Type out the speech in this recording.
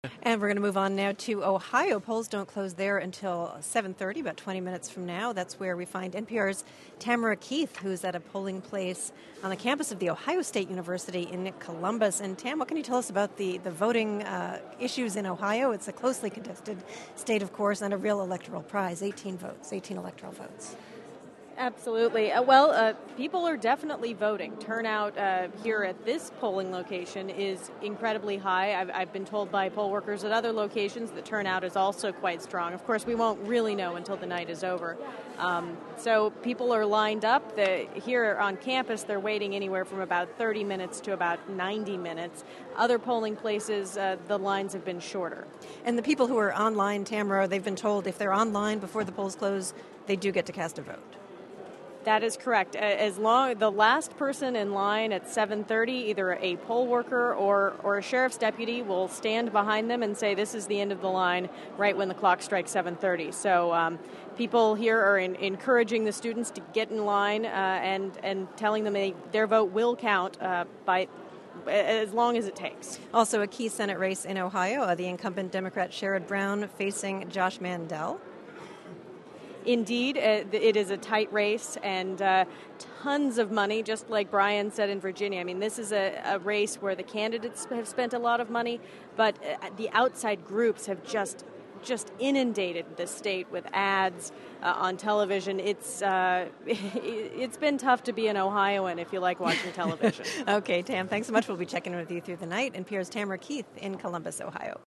And we're going to move on now to Ohio. Polls don't close there until 7:30, about 20 minutes from now. That's where we find NPR's Tamara Keith, who's at a polling place on the campus of The Ohio State University in Columbus. And Tam, what can you tell us about the voting issues in Ohio? It's a closely contested state, of course, and a real electoral prize, 18 votes, 18 electoral votes. Absolutely. People are definitely voting. Turnout here at this polling location is incredibly high. I've been told by poll workers at other locations that turnout is also quite strong. Of course, we won't really know until the night is over. So people are lined up. Here on campus, they're waiting anywhere from about 30 minutes to about 90 minutes. Other polling places, the lines have been shorter. And the people who are online, Tamara, they've been told if they're online before the polls close, they do get to cast a vote. That is correct. As long the last person in line at 7:30, either a poll worker or a sheriff's deputy will stand behind them and say this is the end of the line right when the clock strikes 7:30. So people here are encouraging the students to get in line and telling them their vote will count by as long as it takes. Also a key Senate race in Ohio, the incumbent Democrat Sherrod Brown facing Josh Mandel. Indeed, it is a tight race and tons of money, just like Brian said in Virginia. I mean, this is a race where the candidates have spent a lot of money, but the outside groups have just inundated the state with ads on television. It's been tough to be an Ohioan if you like watching television. Okay, Tam, thanks so much. We'll be checking in with you through the night. NPR's Tamara Keith in Columbus, Ohio.